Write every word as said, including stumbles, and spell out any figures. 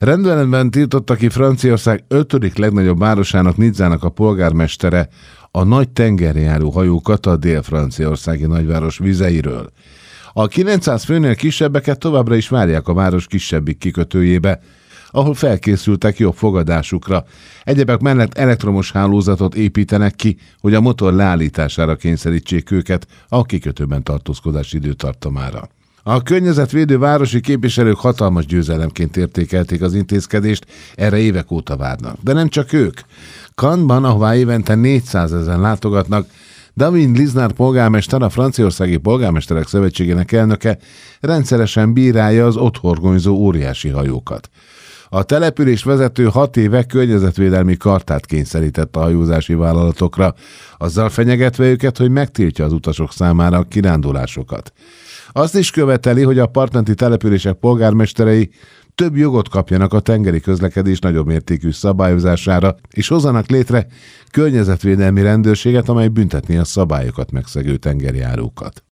Rendeletben tiltotta ki Franciaország ötödik legnagyobb városának, Nizzának a polgármestere a nagy tengerjáró hajókat a dél-franciaországi nagyváros vizeiről. A kilencszáz főnél kisebbeket továbbra is várják a város kisebbik kikötőjébe, ahol felkészültek jobb fogadásukra. Egyebek mellett elektromos hálózatot építenek ki, hogy a motor leállítására kényszerítsék őket a kikötőben tartózkodás időtartamára. A környezetvédő városi képviselők hatalmas győzelemként értékelték az intézkedést, erre évek óta várnak. De nem csak ők. Cannesban, ahová évente négyszázezren látogatnak, David Lisnard polgármester, a Franciaországi Polgármesterek Szövetségének elnöke rendszeresen bírálja az ott horgonyzó óriási hajókat. A település vezető hat éve környezetvédelmi kartát kényszerített a hajózási vállalatokra, azzal fenyegetve őket, hogy megtiltja az utasok számára a kirándulásokat. Azt is követeli, hogy a partmenti települések polgármesterei több jogot kapjanak a tengeri közlekedés nagyobb mértékű szabályozására, és hozzanak létre környezetvédelmi rendőrséget, amely büntetné a szabályokat megszegő tengerjárókat.